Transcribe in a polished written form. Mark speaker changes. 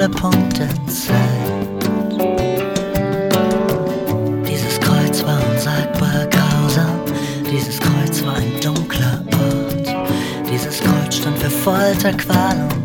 Speaker 1: dunkle Punkt der Zeit. Dieses Kreuz war unsagbar grausam, dieses Kreuz war ein dunkler Ort. Dieses Kreuz stand für Folter, Qual und